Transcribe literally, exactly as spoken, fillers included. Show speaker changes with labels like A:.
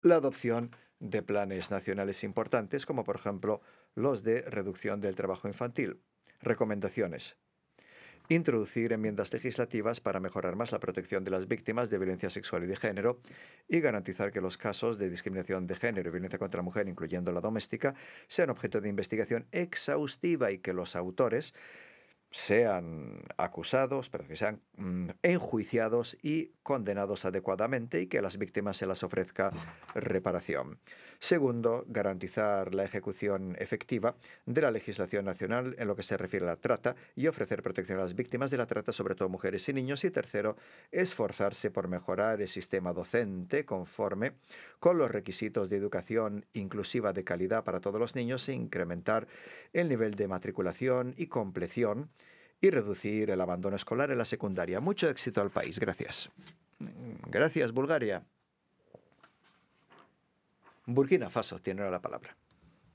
A: La adopción de planes nacionales importantes, como por ejemplo los de reducción del trabajo infantil. Recomendaciones. Introducir enmiendas legislativas para mejorar más la protección de las víctimas de violencia sexual y de género y garantizar que los casos de discriminación de género y violencia contra la mujer, incluyendo la doméstica, sean objeto de investigación exhaustiva y que los autores sean acusados, pero que sean mm, enjuiciados y condenados adecuadamente y que a las víctimas se les ofrezca reparación. Segundo, garantizar la ejecución efectiva de la legislación nacional en lo que se refiere a la trata y ofrecer protección a las víctimas de la trata, sobre todo mujeres y niños. Y tercero, esforzarse por mejorar el sistema docente conforme con los requisitos de educación inclusiva de calidad para todos los niños e incrementar el nivel de matriculación y compleción y reducir el abandono escolar en la secundaria. Mucho éxito al país. Gracias. Gracias, Bulgaria. Burkina Faso tiene ahora la palabra.